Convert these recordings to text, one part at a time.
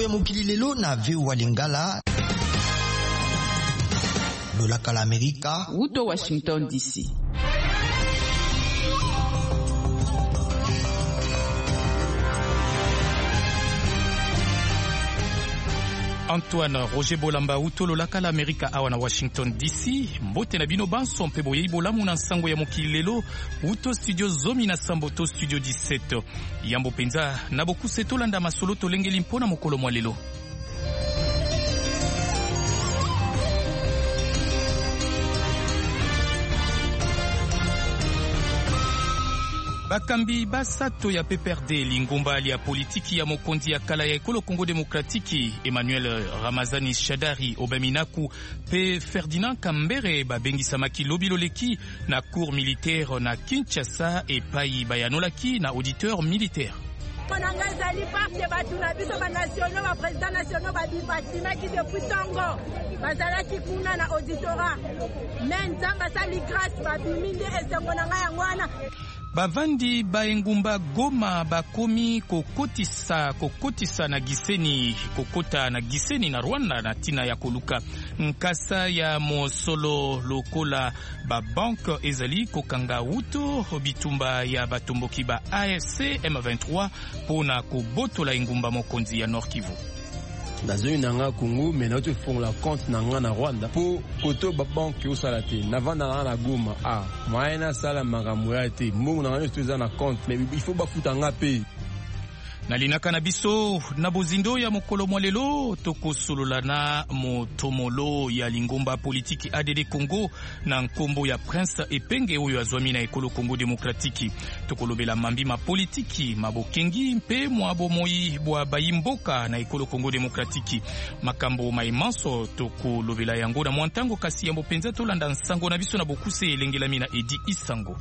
mokili lelo na VOA Lingala. Lolaka la Amerika. Uto Washington DC. Antoine Roger Bolamba utolo laka la Amerika awa na Washington DC. Mbote na bino banso mpe boye bolamu na nsango ya mokili lelo uto studio zomi na samboto studio 17. Yambo penza na bokuse tolanda masolo tolengeli mpona mokolo mwa lelo. Bakambi basato ya PPRD lingomba ya politiki ya mokonzi ya kala ya ekolo Kongo Demokratiki Emmanuel Ramazani Shadari Obaminaku pe Ferdinand Kambere babengisamaki lobiloleki na cour militaire na Kinshasa epai bayanolaki na auditeur militaire. Ezali parte batuna biso ba nationaux ba président nationaux ba bibatimaki depuis Tongo bazalaki kuna na auditorat mais nzamba sali grâce babimi nde esengo na ngai yango wana. Bavandi baengumba Goma bakomi kokotisa na Giseni kokota na Giseni na Rwanda na tina ya koluka nkasa ya mosolo lokola ba banque ezali kokanga uto bitumba ya batomboki ba AFC M23 pona kobotola engumba mokonzi ya Nord Kivu. Nazoi nanga Congo mais na tu fongola compte nanga na Rwanda po koto ba banque o salate na vanda na Goma maena sala magamurate mungu nanga tuza na compte mais il faut ba futanga pe nalinaka na biso na bozindo ya mokolo mwalelo tokosolola na motomolo ya lingomba politiki ADD Congo na nkombo ya Prince Epenge oyo azwami na ekolo Congo Demokratiki. Tokolobela mambima politiki mabokengi mpe mwabo moi bwa bayimboka na ekolo Congo Demokratiki. Makambo maimanso tokolobela yango na mwantango kasi yambo penza tolanda nsango na biso na bokuse elengelami na Edi Isango.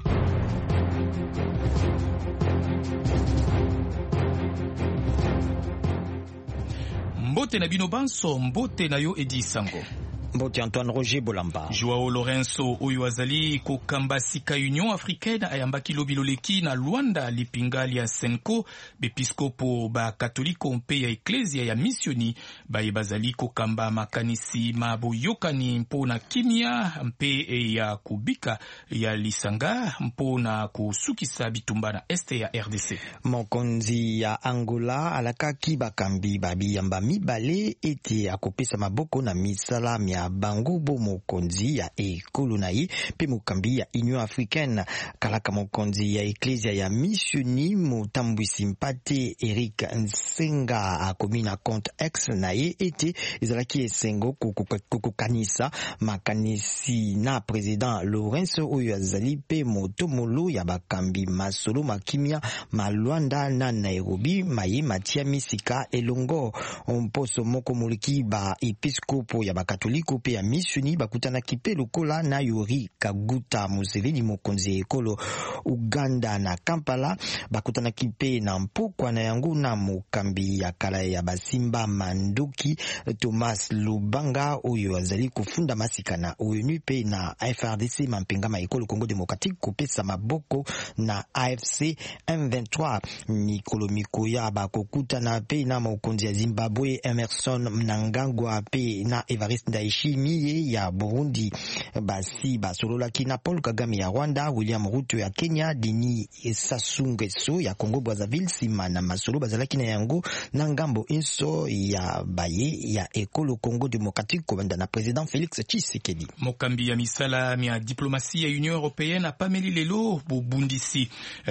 Mbote na bino banso mbote na yo Edi Sango. Mbote Antoine Roger Bolamba. Joao Lorenzo oyo azali kokamba sika Union Africaine ayambaki lobiloleki na Luanda lipingali ya Senko bepiskopo ba katoliko mpe ya eklesia ya misioni baye bazali kokamba makanisi maboyokani mpona kimia mpe ya kubika ya lisanga mpona kusukisa bitumba na este ya RDC. Mokonzi ya Angola alakaki bakambi babiyamba mibale ete akopesa maboko na misala mia bango bo mokonzi ya ekolo na ye pe mokambi ya Union Africaine kalaka mokonzi ya eklesia ya misioni motambwisi mpate Eric Nsenga akomi na compte X na ye ete ezalaki esengo kukukanisa makanisi na president Lorenzo oyo azali pe motomolo ya bakambi masolo makimia malwanda na Nairobi maye matia misika elongo mposo moko moliki ba episkopo ya bakatoliko pe ya misioni bakutana kipe lokola na Yori Kaguta Museveni mokonzi ekolo Uganda na Kampala bakutana kipe na mpokwa na yango na mokambi ya kala ya basimba Manduki Thomas Lubanga oyo azali kufunda masika na ONU pe na FRDC mampengama ekolo Congo Demokratiki kopesa maboko na AFC M23 Nikolo Mikoya bakokutana pe na mokonzi ya Zimbabwe Emerson Mnangagwa pe na Evariste Ndayishimiye ya Burundi basi basololaki na Paul Kagame ya Rwanda, William Ruto ya Kenya, Denis Sassou Nguesso ya Congo Brazzaville sima na masolo bazalaki na yango na ngambo inso ya baye ya ekolo Congo Demokratiki kobanda na president Felix Tshisekedi. Mokambi ya misala ya diplomatie ya Union Européenne apameli lelo bobundisi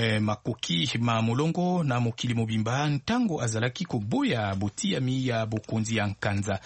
makoki ma molongo na mokili mobimba ntango azalaki koboya botiami ya bokonzi ya nkanza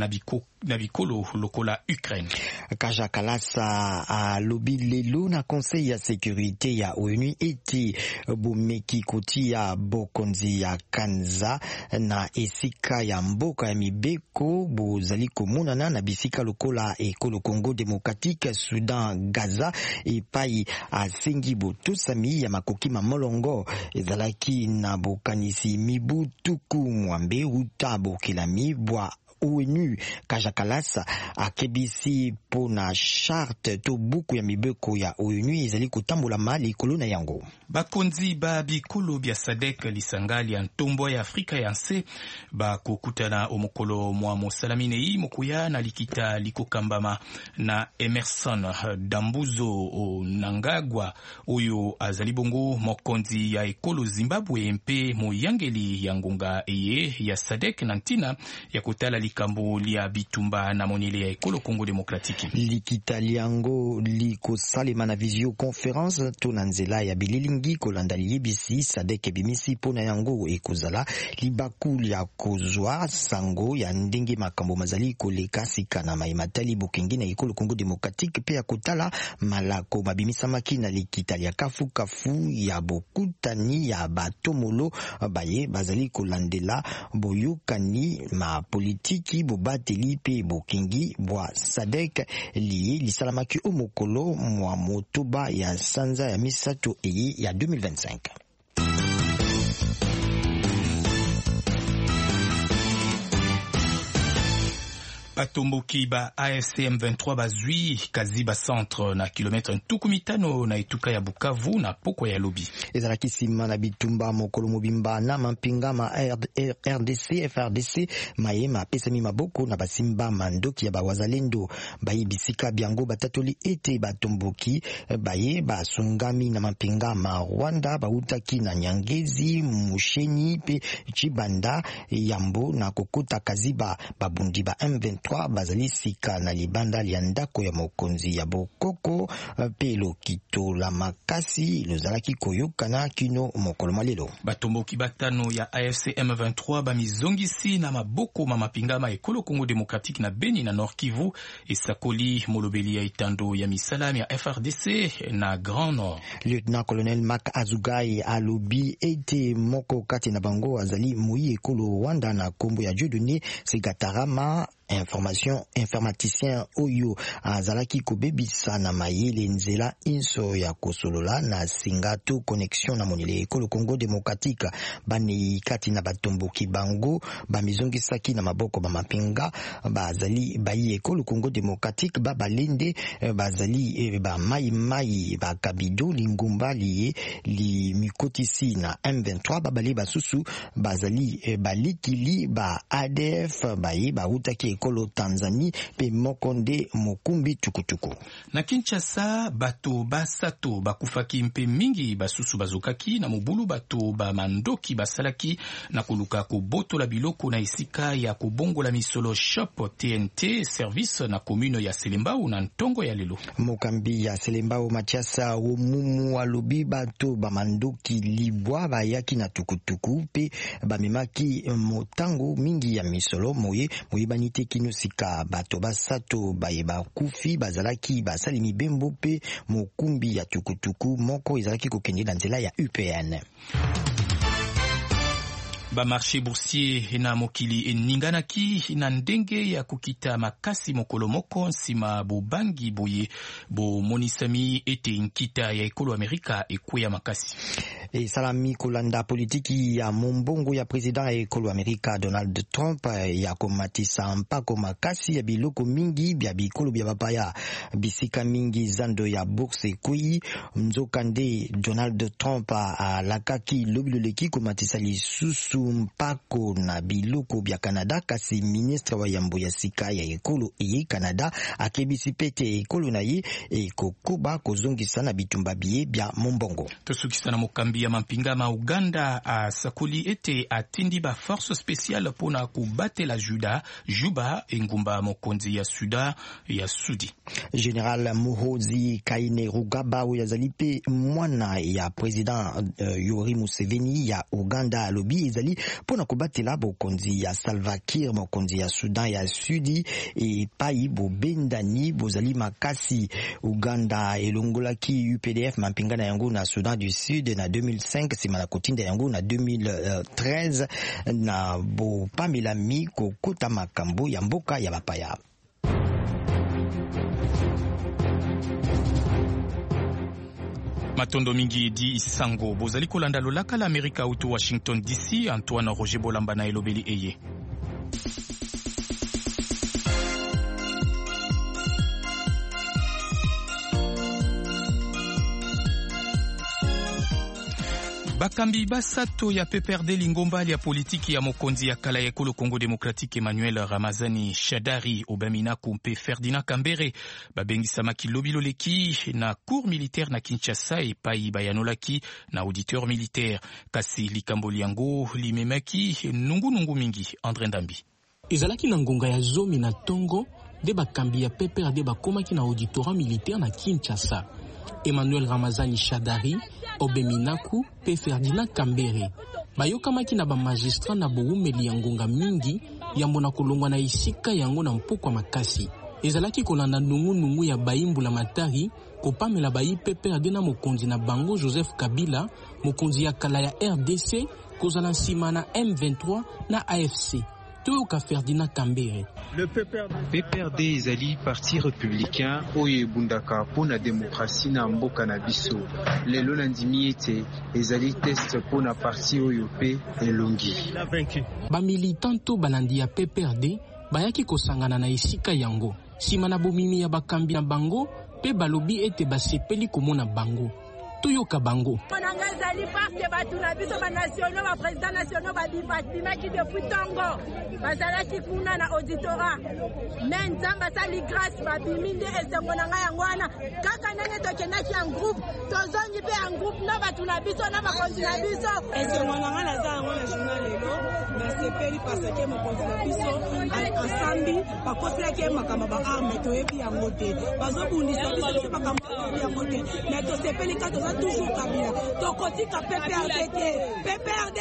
na bikolo lokola Ukraine. Kaja Kalasa a lobi lelo na conseil ya sécurité ya ONU eti bomeki koti ya bokonzi ya kanza na esika ya mboka ya mibeko bozali komonana na bisika lokola ekolo Congo Démocratique, Soudan, Gaza epai asengi botosami ya makoki mamolongo ezalaki na bokanisi mibu tuku mwambe uta bokelami bwa ONU Kajakalasa akebisi pona charte to buku ya mibeko ya ONU ezali kotambola mali ikolo na yango. Bakonzi ba bikolo bya SADC lisangali ya ntombo ya Afrika ya nse bakokutana omokolo mwa mosalamine mokuya na likita likokambama na Emerson Dambuzo Nangagwa oyo azali bongo mokonzi ya ekolo Zimbabwe mpe moyangeli ya ngonga eye ya SADC na ntina ya kotala likambo lia bitumba na monele ya ekolo Congo Demokratiki. Likita liango likosalema na visio conference to na nzela ya bililingi kolanda liyebisi SADC bimisi pona yango ekozala libaku ya kozwa sango ya ndenge makambo mazali koleka sika na maimatali bokenge na ekolo Congo Demokratiki pe ya kotala malako babimisa makina likita ya kafu ya bokutani ya batomolo baye bazali kolandela boyokani ma politiki bobateli pe bokengi bwa SADC liye lisalamaki omokolo mwa motoba ya sanza ya misato eye ya 2025. Batomboki ba AFC M23 bazwi kazi ba centre na kilometre ntukumitano na etuka ya Bukavu na poko ya lobi. Ezalaki sima na bitumba mokolo mobimba na mampinga ma RDC FRDC mayema pesami maboko na basimba mandoki ya bawazalendo bayi bisika biango batatoli ete batomboki baye basungami na mampinga ma Rwanda bautaki na Nyangezi Musheni pe Chibanda Yambo na kokota kaziba babundi ba M23 bazali sika na libanda lia ndako ya mokonzi ya bokoko pelo kito la makasi lozalaki koyokana kino mokolo malelo. Batomboki batano ya AFC M23 bamizongisi na maboko mamapingama ekolo Congo Demokratiki na Beni na Nord Kivu esakoli molobeli ya itando ya misalami ya FRDC na Grand Nord. Lieutenant Colonel Mark Azugai alobi ete moko kati na bango azali muyi ekolo Rwanda na kombo ya Dieudonné Segatarama informaticien oyo azalaki kobebisa na mayele nzela inso ya kosolola na singato connexion na monele ekolo Congo Demokratike bani kati na batomboki bango bamizongisaki na maboko bamapinga bazali bayi ekolo Congo Demokratike babalende bazali ba mai bakabido lingumba liye li mikotisi na M23 babali basusu bazali balikili ba ADF bayi bautaki ekolo Tanzania pe mokonde mokumbi tukutuku. Na Kinshasa bato basato bakufaki mpe mingi basusu bazokaki na mobulu bato ba mandoki basalaki na koluka koboto la biloko na isika ya kobongola misolo shop TNT service na commune ya Selembao na ntongo ya lelo. Mokambi ya Selembao Matiasa Omumu alobi bato ba mandoki libwa bayaki na tukutuku pe bamemaki motango mingi ya misolo moye banite kino sika bato basato bayeba kufi bazalaki basali mibembo pe mokumbi ya tukutuku moko ezalaki kokende na nzela ya UPN. Ba marché boursier na mokili eninganaki na ndenge ya kukita makasi mokolo moko nsima bobangi boye bo monisami ete nkita ya ekolo Amerika ekweya makasi. E salami kolanda politiki ya mombongo ya president ya ekolo Amerika Donald Trump ya komatisa mpako makasi ya biloko mingi bya bikolo bya bapaya bisika mingi zando ya bourse ekweyi mzokande Donald Trump alakaki lobiloleki komatisa lisusu mpako na biloko bya Canada kasi ministre wa yambo ya sika ya ekolo eye Canada akebisi pete ekolo na ye ekokoba kozongisa na bitumba biye bya mombongo. Tosukisa na mokambi ya mampinga ma Uganda asakoli ete atindi ba force spéciale pona kubatela Juba engumba mokonzi ya Suda ya Sudi. General Muhoozi Kainerugaba yazali pe mwana ya president Yoweri Museveni ya Uganda alobi ezali pona kubatela bokonzi ya Salva Kiir mokonzi ya Sudan ya Sudi e pai bobendani bozali makasi. Uganda elongolaki UPDF mampingana yango na Sudan du Sud na 2005 sima na kotinda yango na 2013 na bopamela kokota makambo ya mboka ya bapaya. Matondo mingi di isango bozali kolanda lolaka la Amerika utu Washington DC. Antoine Roger Bolamba na elobeli eye. Bakambi basato ya PPRD Lingomba ya politiki ya mokonzi ya kala ya ekolo Congo Démocratique Emmanuel Ramazani Shadari Obaminaku mpe Ferdinand Kambere babengisamaki lobiloleki na cour militaire na Kinshasa epai bayanolaki na auditeur militaire kasi likambo liango limemaki nungu mingi. André Ndambi ezalaki na ngonga ya zomi na tongo de bakambi ya PPRD bakomaki na auditorat militaire na Kinshasa. Emmanuel Ramazani Shadari Obeminaku pe Ferdinand Kambere bayokamaki na ba magistrat na boumeli ya ngonga mingi yambo na kolongwa na isika yango na mpokwa makasi. Ezalaki kolanda nungu ya baimbula matari kopamela bayi PPRD na mokonzi na bango Joseph Kabila, mokonzi ya kala ya RDC kozala nsima na M23 na AFC. Toyoka Ferdinand Kambere. Le PPRD ezali parti républicain oyo ebundaka mpona démocratie na mboka na biso. Lelo nandimi ete ezali test mpona parti oyo pe elongi. Bamilitanto balandi ya PPRD bayaki kosangana na esika yango. Sima na bomimi ya bakambi na bango pe balobi ete basepeli komona bango. Toyoka bango. Monanga ezali parte batu na biso ba nationaux ba président nationaux ba bimaki depuis Tongo. Bazalaki kuna na auditorat. Mais nzamba sali grâce ba biminde esengo nanga yango wana. Kaka nene tokendaki en groupe. Tozongi pe en groupe na batu na biso na bakonzi na biso. Esengo nanga na za yango na journal lelo. Na sepeli parce que mokonzi na biso ensemble bakoselaki makamba ba arme toyebi yango te. Bazobundisa biso makambo yango te. Mais tosepeli kato toujours Kabila. Tokotika PPRD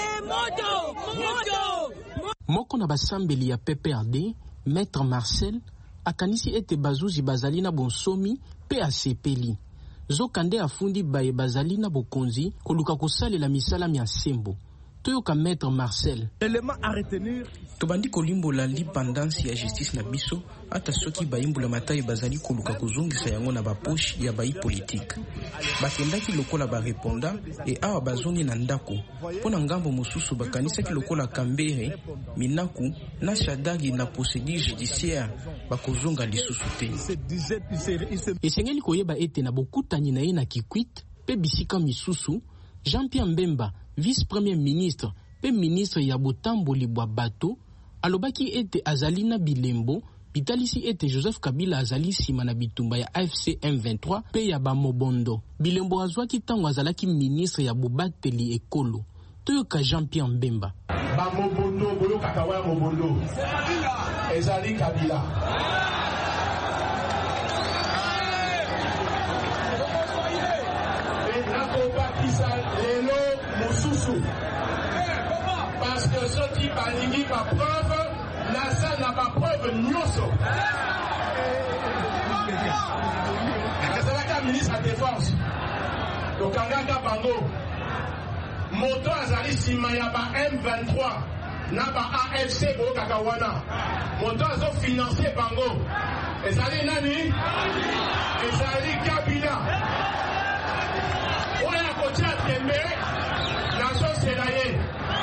moto. Moko na basambeli ya PPRD, Maître Marcel, akanisi ete bazuzi bazali na bonsomi pe asepeli. Zokande afundi baye bazali na bokonzi koluka kosalela misala mya sembo. Toyoka Maître Marcel. L'élément à retenir tobandi kolimbola l'indépendance ya justice na biso ata soki baimbola matayi bazali koluka kozongisa yango na bapoche ya bayi politique. Bakendaki lokola bareponda e awa bazongi na ndako. Pona ngambo mosusu bakanisaki lokola Kambere, Minaku na Shadari na procédure judiciaire bakozonga lisusu te. Esengeli koyeba ete na bokutani na ye na Kikwit pe bisika misusu Jean-Pierre Mbemba, vice-premier ministre pe ministre ya botamboli bwa bato, alobaki ete azali na bilembo, bitalisi ete Joseph Kabila azali sima na bitumba ya AFC M23 pe ya bamobondo. Bilembo azwaki tango azalaki ministre ya bobateli ekolo. Toyoka Jean-Pierre Mbemba. Bamobondo boyo kakawa mobondo. Ezali Kabila. Parce que ceux qui balingi ma preuve, la salle n'a pas preuve nyoso. C'est la ministre de la Défense. Donc, Kangaka Bango, Moto Azali Simayaba M23, Naba AFC Bo Kakawana, Moto Azo financé Bango. Ezali Nani, Ezali Kabila. Oya Kotia Tembe, Nation Sedaye.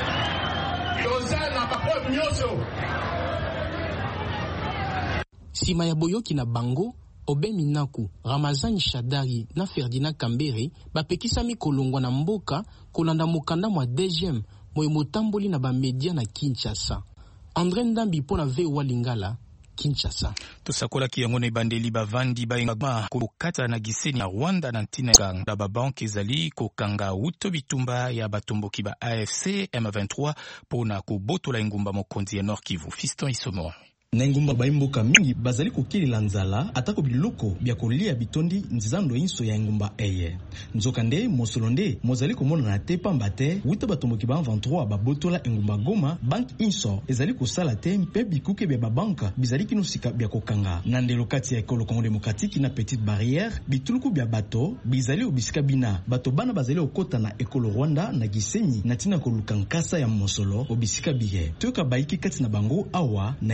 Sima ya boyoki na bango, Obeminaku, Ramazani Shadari na Ferdinand Kambere bapekisami kolongwa na mboka kolanda mokanda mwa DGM moyo motamboli na bamedia na Kinshasa. André Ndambi pona VOA Lingala, Kinshasa. Tosakola kiyango na ibandeli bavandi baingama kokata na giseni ya Rwanda na ntina kanga babanke ezali kokanga uto bitumba ya batomboki ba AFC M23 pona kobotola engumba mokonzi ya Nord Kivu. Fiston Isomo. Na ngumba baimboka mingi bazali kokelela nzala atako biloko bya kolia bitondi nzando inso ya ngumba eye. Nzokande mosolonde mozali komona na te pamba te wuta batomboki ba 23 babotola engumba Goma bank inso ezali kosala te mpe bikuke bya babanka bizali kinusika bya kokanga. Na ndelo kati ya ekolo Congo Démocratique na Petite Barrière bituluku bya bato bizali obisika bina bato bana bazali okota na ekolo Rwanda na Gisenyi na tina koluka nkasa ya mosolo obisika biye. Toka baiki kati na bango awa na elobeli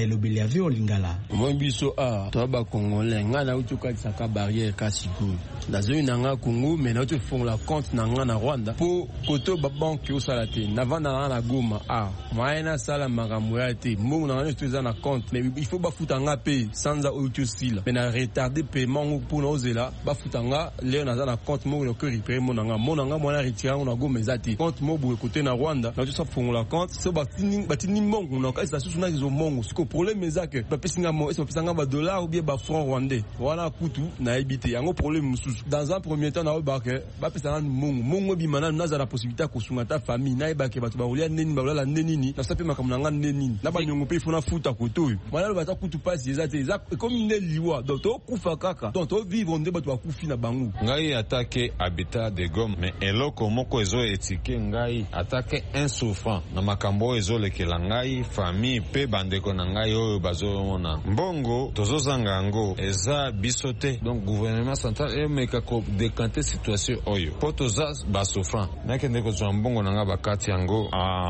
Yave Lingala. Moi biso toi ba congolais ngana utuka tsaka barrière kasiku. La zone nanga Congo mais na tu font la compte nanga na Rwanda pour koto ba banque au salate navana na Goma moyena sala makamuyate mbongo na tu za na compte mais il faut ba futanga pe sanza utusila mais na retarder paiement pour na ozela ba futanga le na za na compte mo ko récupérer monanga mona retirer na Goma ezati compte mo bu côté na Rwanda na tu sa font la compte so batini mbongo na ka station na zo mbongo siko problème ezake ba pesinga mo eso pesanga ba dollar ou bien ba franc rwandais voilà kutu na ebité yango problème mususu dans un premier temps na obake ba pesanga mbongo bimana na za la possibilité ko sungata famille na ebake batu ba olia neni ba olia neni na sape makamanga neni na ba nyongo pe fona futa koto voilà ba ta kutu passe ezate comme une liwa donc to kufa kaka donc to vivre nde batu ba kufi na bangu ngai attaquer habitat de Goma mais eloko moko ezo etike ngai attaquer un souffrant na makambo ezo lekela ngai famille pe bandeko na ngai oyo bazomona mbongo tozozanga yango eza bisote donc gouvernement central emeka ko décanter situation oyo po toza basouffrant nakende kozwa mbongo na nga bakati yango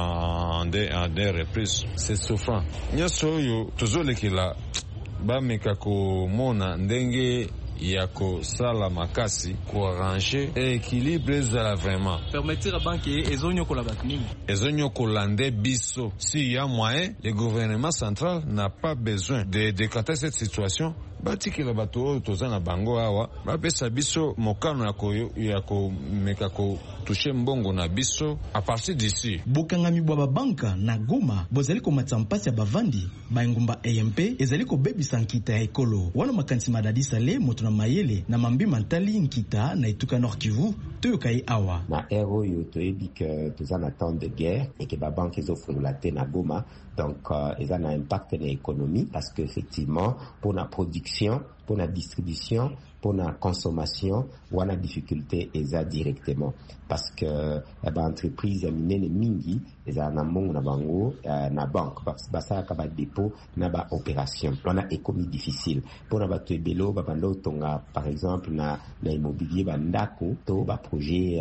en des reprises c'est souffrant nyonso oyo tozolekela bameka komona ndenge yako sala makasi ko arranger et équilibre ezala vraiment permettre la banque ezonyo ko la bakini ezonyo ko lande biso si y a moyen le gouvernement central n'a pas besoin de décanter cette situation batikela bato oyo toza na bango awa bapesa biso mokano ya komeka ko toucher mbongo na biso à partir d'ici bokangami bwa babanka na Goma bozali komatsa mpasi ya bavandi baingumba EMP ezali kobebisa nkita ya ekolo wana makanisi madadi sale moto na mayele na mambi mantali nkita na etuka Nord Kivu toyokai awa na ero yo toyebi que toza na temps de guerre et que babanke ezofungula te na Goma donc eza na impact na économie parce que effectivement pour la production pour la distribution pour la consommation wana difficulté eza directement parce que entreprise ya minene mingi eza na mbongo na bango na banque basalaka ba dépôt na ba opération wana économie difficile pour na bato ebelo babando tonga par exemple na immobilier bandako to ba projet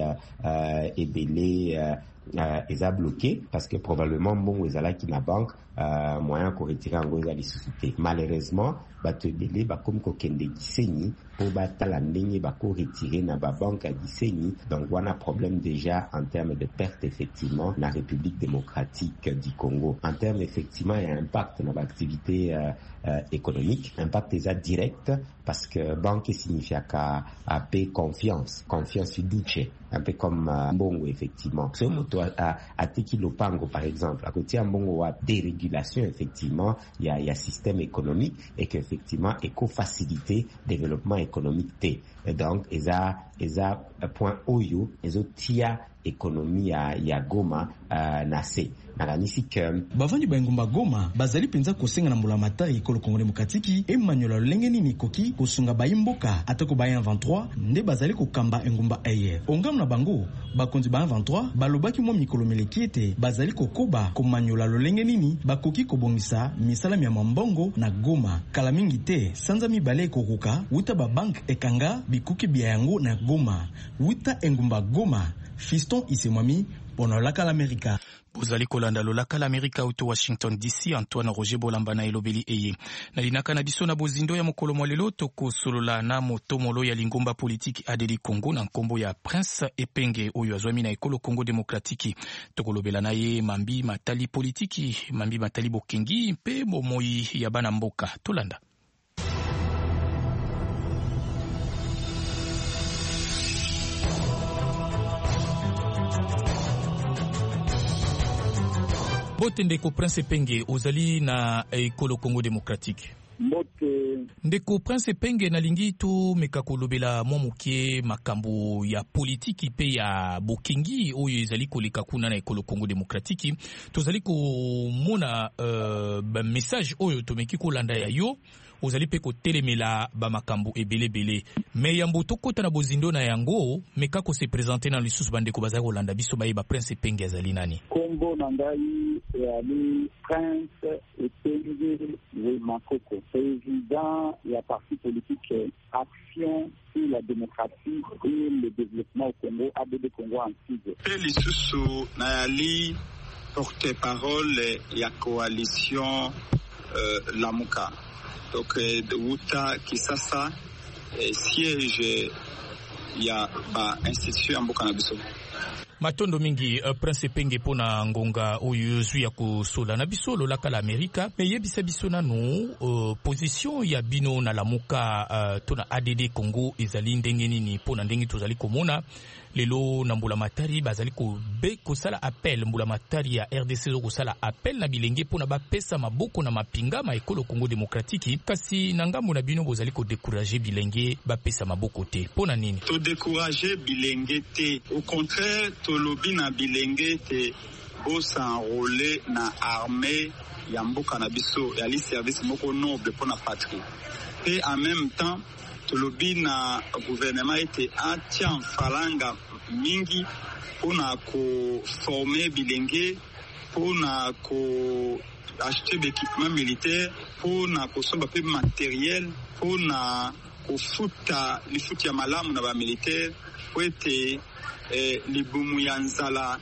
ebele eza bloqué parce que probablement mbongo ezalaki na banque moyen ko retirer yango eza lisusu malheureusement bato ebele bakomi kokende gisenyi po batala ndenge bako retirer na ba banque ya gisenyi donc wana problème déjà en termes de perte effectivement la République démocratique du Congo en termes effectivement il y a un impact dans l'activité économique impact déjà direct parce que banque signifie qu'à payer confiance fiducie un peu comme mbongo effectivement ce moto a teki lopango par exemple à côté mbongo wa dérégulation effectivement il y a système économique et que effectivement éco-facilité développement économique T et donc eza point oyo ezotia économie ya Goma nase nakanisi que bavandi baingumba Goma bazali penza kosenga na mbula matari ekolo Congo Demokratiki Emmanuel Lolenge nini koki kosunga bayimboka atako ba 23 nde bazali kokamba engumba eye ongam na bango bakonzi ba 23 balobaki mo mikolo melekiete bazali kokoba komanyola Lolenge nini bakoki kobongisa misala ya mambongo na Goma kala mingi te sanza mibale kokuka uta ba bank ekanga bikuki bia yango na Goma uta engumba Goma Fiston Isemwami Bono Laka l'América. Bozali kolanda lolaka l'América uto Washington DC Antoine Roger Bolamba na elobeli eye. Na linaka na biso na bozindo ya mokolo mwalelo toko solola na motomolo ya lingomba politiki adeli Congo na nkombo ya Prince Epenge oyo azwami na ekolo Congo Demokratiki. Toko lobela na ye mambi matali politiki, mambi matali bokengi mpe bomoi ya bana mboka. Tolanda. Bote ndeko Prince Epenge ozali na ekolo Congo Demokratiki. Bote ndeko Prince Epenge na lingi to meka kolobela mwa mokie makambo ya politiki pe ya bokengi oyo ezali koleka kuna na ekolo Congo Demokratiki. Tozali komona ba message oyo tomeki kolanda ya yo ozali pe kotelemela ba makambo ebele me yambo tokota na bozindo na yango meka ko se présenter na lisusu bandeko bazali kolanda biso ba Prince Epenge azali nani Kombo na ngai ali Prince Epenge Makoko président ya parti politique Action pour la démocratie et le développement au Congo ADD Congo en Sud pe lisusu na ali porte-parole ya coalition Lamuka. Donc Wuta Kisasa siège ya ba institution mboka na biso. Matondo mingi Prince Epenge pona ngonga oyo zwi ya kosola na biso lolaka la Amerika me yebisa biso nanu position ya bino na Lamuka tona ADD Congo ezali ndenge nini pona ndenge tozali komona lelo na mbula matari bazali kosala appel mbula matari ya RDC zo kosala appel na bilenge pona bapesa maboko na mapinga ma ekolo Congo Demokratiki kasi na ngambo na bino bozali ko décourager bilenge bapesa maboko te pona nini to décourager bilenge te au contraire to lobi na bilenge te bo s'enrôler na armée ya mboka na biso ya li service moko noble pona patrie et en même temps to lobi na gouvernement était entier falanga mingi pona ko former bilenge pona ko acheter des équipements militaires pona ko somba pe matériel pona ko futa li futi ya malamu na ba militaire po ete libumu ya nzala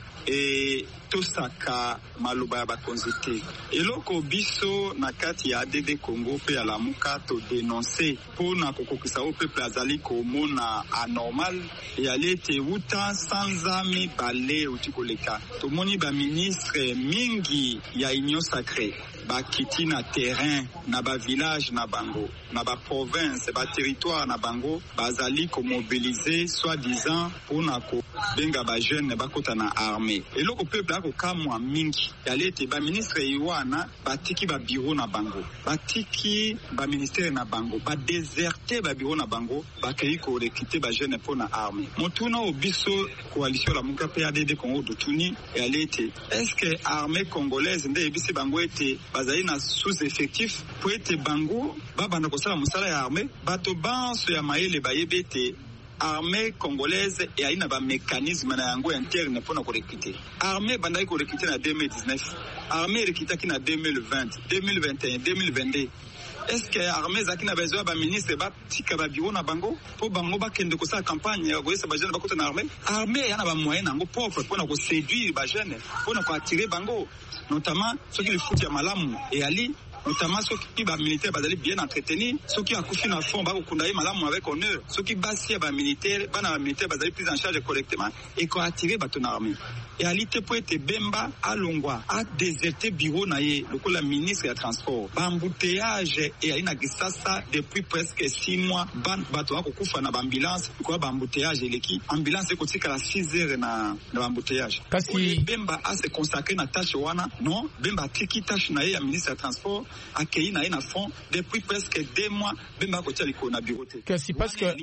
tosaka maloba ya bakonzi te eloko biso na kati ya ADD Congo pe ya Lamuka to dénoncer pona kokokisa o peuple azali komona anormal eyali ete wuta sanza mibale uti koleka tomoni ba ministre mingi ya union sacrée bakiti na terrain na ba village na bango na ba province ba territoire na bango bazali ko mobiliser soi-disant pona ko benga ba jeune bakota na armée eloko peuple ako kamwa mingi yali ete ba ministre yiwana batiki ba bureau na bango batiki ba ministère na bango ba déserter ba bureau na bango bakei ko recruter ba jeune pona armée motuna obiso coalition la Lamuka pe ADD Congo dutuni yali ete est-ce que armée congolaise nde ebisi bango ete bazali na sous-effectif po ete bango babanda kosala mosala ya armée bato banso ya mayele bayebe ete armée congolaise et aina ba mécanisme na yango interne pour na ko recruter armée bandai ko recruter na 2019 armée recruter ki na 2020 2021 2022 est-ce que armée zakina besoin ba ministre ba tika ba bureau na bango po bango ba kende ko sa campagne ya goyesa ba jeune ba kota na armée yana ba moyen nango propre pour na ko séduire ba jeune pour na ko attirer bango notamment ceux qui le foot ya malamu et ali notamment ceux qui ba militaire bazali bien entretenus ceux qui akufi na fond ba kokunda malamu avec honneur ceux qui basi ba militaire bana ba militaire bazali pris en charge correctement et ko attirer ba ton armée et alite po ete Bemba alongwa a déserté bureau na ye lokola ministre ya transport ba embouteillage et aina gisasa depuis presque 6 mois bato akokufa na ba ambulance ko ba embouteillage eleki ambulance ko tika la 6 heures na embouteillage kasi Bemba a se consacrer na tâche wana non Bemba tiki tâche na ye ya ministre ya transport accueilli na fond depuis presque 2 mois Bemba ko tia liko na bureau te kasi parce que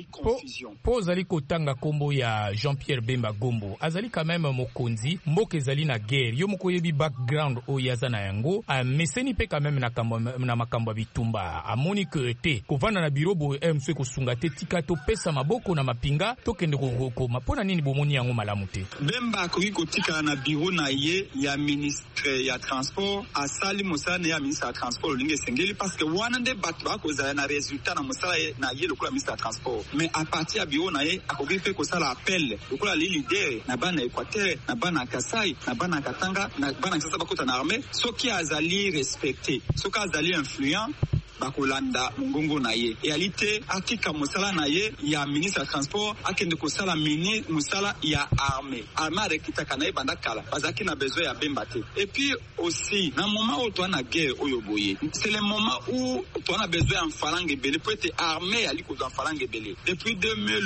po zali ko tanga kombo ya Jean-Pierre Bemba Gombo azali quand même mokonzi mboka ezali na guerre yo moko yebi background o yaza na yango meseni pe quand même na makambo bitumba amoni que te kovanda na bureau bo MC ko sunga te tika to pesa maboko na mapinga to kende ko mapona nini bomoni yango malamu te Bemba ko tika na bureau na ye ya ministre ya transport asali mosana ya ministre ya transport linge sengeli parce que wana nde bato ba ko za na résultat na mosala na ye lokola ministre ya transport mais à partir ya bureau na ye akoki pe ko sala appel lokola li leader na bana Équateur na bana Kasai na bana Katanga na bana sasa bakota na armée soki azali respecté soki azali influent bakolanda ngongo na ye réalité atika mosala na ye ya ministre ya transport akende kosala mini mosala ya armée rekitaka na ye banda kala bazaki na besoin ya Bemba te et puis aussi na moment où toi na guerre oyo boye c'est le moment où toi na besoin en phalange belé pour être armée ali ko en phalange belé depuis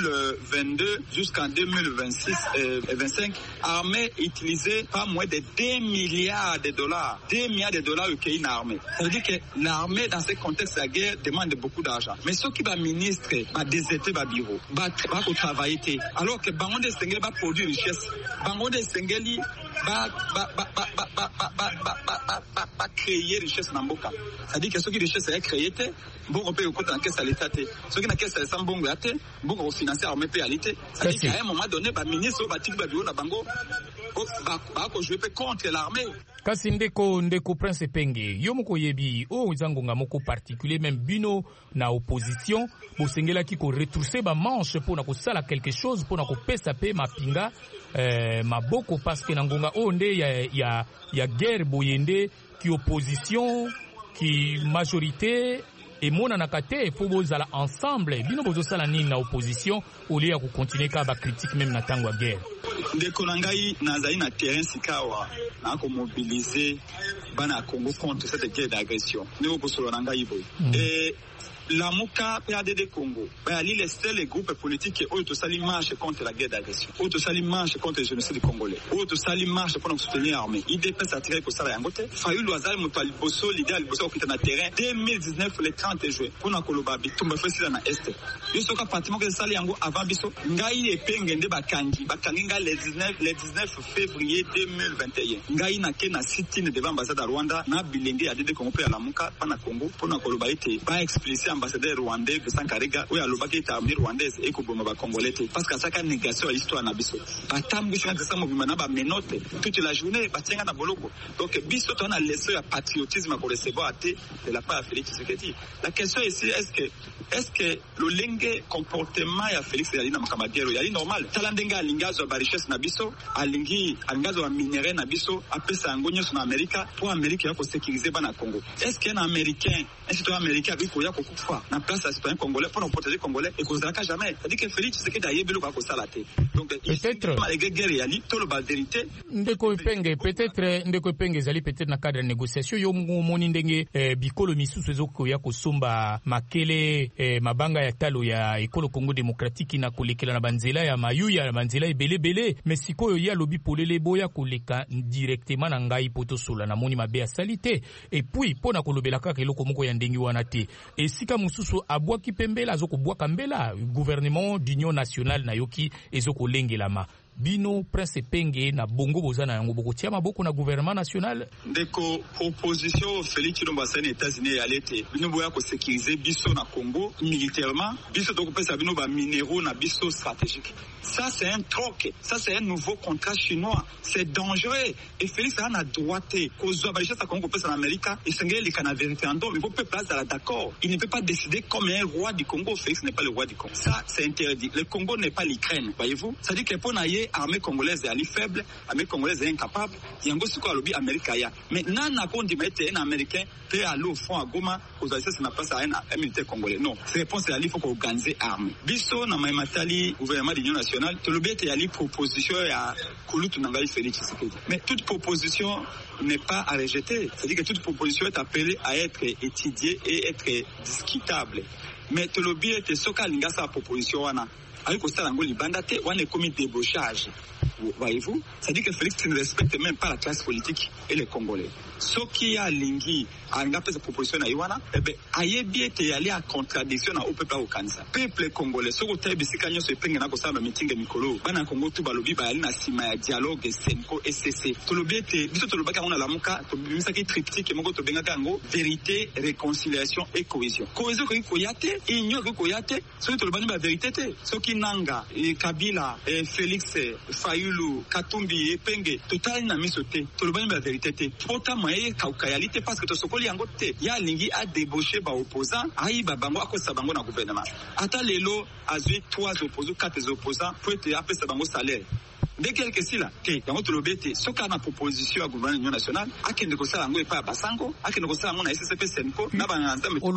2022 jusqu'en 2026 et 25 armée utilisait pas moins de 2 milliards de dollars au pays na armée ça veut dire que l'armée dans ce contexte la guerre demande beaucoup d'argent mais ceux qui va ministre va déserter va bureau va travailler alors que bango de sengeli va produire richesse bango de sengeli va créer richesse na mboka ça dit que ceux qui richesse est créé te mbongo pe ko dans caisse à l'état te ceux qui na caisse sans mbongo ate mbongo au financer armée pealité ça dit qu'à un moment donné ba ministre va tiki ba bureau na bango ba ko jouer contre l'armée kasi ndeko Prince Epenge yo moko yebi o zangonga moko particulier même bino na opposition bosengela ki ko retrousser ba manche pour na ko sala quelque chose pour na ko pesa pe mapinga maboko parce que na ngonga o nde ya guerre boyende ki opposition soki majorité emonanaka te fo bozala ensemble bino bozosala nini na opposition au lieu ya kocontinue kaka bacritique même na ntango ya guerre. ndeko na ngai nazali na terrain sikawa na komobilize bana ya Congo contre cette guerre d'agression ndeko kosolo na ngai boye Lamuka PADD Congo bayali lesté les groupes politiques oyo tosali marche contre la guerre d'agression oyo tosali marche contre le génocide congolais oyo tosali marche pour soutenir l'armée IDPS attiré ko sala yango te Fayulu azali moto aliboso leader aliboso okita na terrain 2019 le 30 juin pona koloba bitumba fesila na est biso ka pratiquement que sala yango avant biso ngai epenge nde bakangi nga le 19 février 2021 ngai na ke na sitine devant ambassade à Rwanda na bilenge ya DD Congo pe ya Lamuka pana Congo pona koloba ete ba expliciter ambassadeur rwandais Vincent Karega oyo alobaki ete armée rwandaise ekoboma ba congolais te parce que asaka négation ya histoire na biso batambwisi ngaka sama bima na ba menote toute la journée batienga na boloko donc biso to na leçon ya patriotisme à recevoir de la part de Félix Tshisekedi. La question ici est-ce que le lenge comportement ya Félix yali na makamagero yali normal talandenga alingazo ba richesse na biso alingazo ba minerais na biso apesa ngonyo na Amerika pour Amerika ya ko sécuriser bana Congo. Est-ce qu'un américain un citoyen américain biko ya ko na place à citoyen congolais pour nous protéger congolais et qu'on ne jamais. C'est-à-dire que Félix Tshisekedi a yébelo kwa kosalate. Donc peut-être malgré guerre yali to le ba vérité ndeko penge zali peut-être na cadre de négociation yo moni ndenge bikolo misusu ezoko ya kosomba makele mabanga ya talo ya ekolo Congo démocratique na kolekela na banzela ya mayuya na banzela ebele mais sikoyo ya lobi polele boya koleka directement na ngai poto sola na moni mabe ya salite et puis pona kolobela kaka eloko moko ya ndengi wana te esika mususu abwaki pembela azoko bwaka mbela gouvernement d'union nationale na yoki ezoko lengelama bino prince penge na bongo bozana yango boko tia maboko na gouvernement national ndeko proposition Félix Tshilombo asani États-Unis ya lete bino boya ko sécuriser biso na Congo militairement biso to kopesa bino ba minéraux na biso stratégique. Ça c'est un troc, ça c'est un nouveau contrat chinois, c'est dangereux et Félix a droité kozwa ba richesse à Congo pesa na Amerika et sengeli le Canada référendum il faut pas place à d'accord. Il ne peut pas décider comme un roi du Congo. Félix n'est pas le roi du Congo. Ça c'est interdit. Le Congo n'est pas l'Ukraine, voyez-vous? Ça dit que pour naie armée congolaise est faible, armée congolaise est incapable. Yango siko alobi Amerika ya. Mais nana kondi mette un américain peut aller au front à Goma aux alliés n'a pas un militaire congolais. Non, c'est réponse à il faut organiser armée. Biso na maimatali gouvernement d'union nationale, to lobi ete ali proposition ya kulutu nangai Félix Tshisekedi. Mais toute proposition n'est pas à rejeter. C'est-à-dire que toute proposition est appelée à être étudiée et être discutable. Mais to lobi ete soka linga sa proposition wana avec au stade angoli bandate wana commis débauchage. Voyez-vous, ça dit que Félix ne respecte même pas la classe politique et les Congolais. Ce qui a lingi a fait cette proposition à Iwana, eh ben, ayebi ete aller à contradiction au peuple au Kanza. Peuple congolais, ce côté bisikanyo se penga na kosala meeting mikolo. Bana Congo tu balobi ba ali na sima ya dialogue Senko SCC. To lobi ete biso to lobaka ona lamuka to bimisa ki triptyque moko to benga kango vérité, réconciliation et cohésion. Cohésion ko yate, union ko yate, so to lobani ba vérité te. So ki nanga Kabila Félix Fayulu Katumbi Epenge total na misote to lobani ba vérité te. Pota moye kaukayalité parce que to sokoli yango te. Ya lingi a débauché ba opposant, ayi ba bango akosa bango na gouvernement. Ata lelo azui 3 opposants, 4 opposants pour être appelé sa bango salaire. Dès quelque chose là, que dans votre lobete, ce qu'on a proposition à gouvernement union nationale, à qui ne conseille l'ango et pas à Basango, à qui ne conseille l'ango na SCP Senko, na bananza mais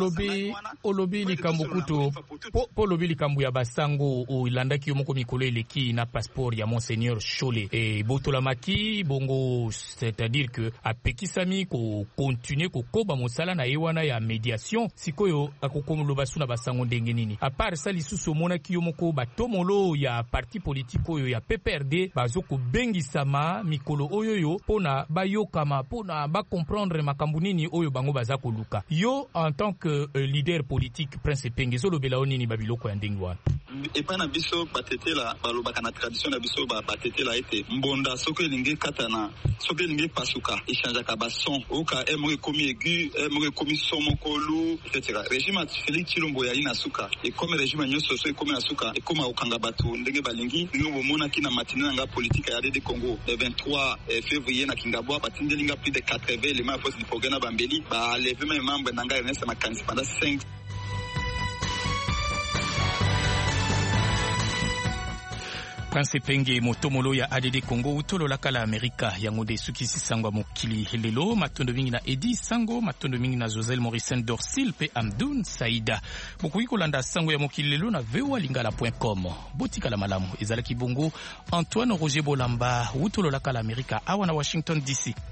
olobi likambo kuto po lobi likambo ya Basango o ilanda ki yomoko mikolo eleki na passeport ya monseigneur Cholé et botolamaki bongo, c'est-à-dire que a pekisami ko continuer ko koba mosala na ewana ya médiation sikoyo akokomo lobasu na Basango ndenge nini à part ça lisusu mona ki yomoko batomolo ya parti politique oyo ya PPRD bazoko bengisama mikolo oyoyo pona bayokama pona ba comprendre makambo nini oyo bango bazako luka yo en tant que leader politique Prince Pengezo lobela onini babiloko ya ndenge wana et pas na biso batete la balobaka na tradition na biso batete la ete mbonda soko elingi katana soko elingi pasuka échange ka bason oka emre komi aigu emre komi somokolu etc. Régime Félix Tshilombo ya ina suka et comme régime nyoso so komi na suka et comme okanga batu ndenge balingi ngo mona kina matina nga politique ya DD Congo le 23 février na Kingabwa batindelinga plus de 80 éléments poste du programme Bambeli ba lever mes membres nanga Ernest Makanzi pendant 5. Prince Penge motomolo ya ADD Congo utolo lakala Amerika yango de sukisi sangwa mokili lelo matondo mingi na Edi Sango matondo mingi na Josel Morrison Dorsil pe Amdoun Saïda bokuyi kolanda sango ya mokili lelo na voalingala.com botika la malamu ezalaki bongo Antoine Roger Bolamba utolo lakala Amerika awa na Washington DC.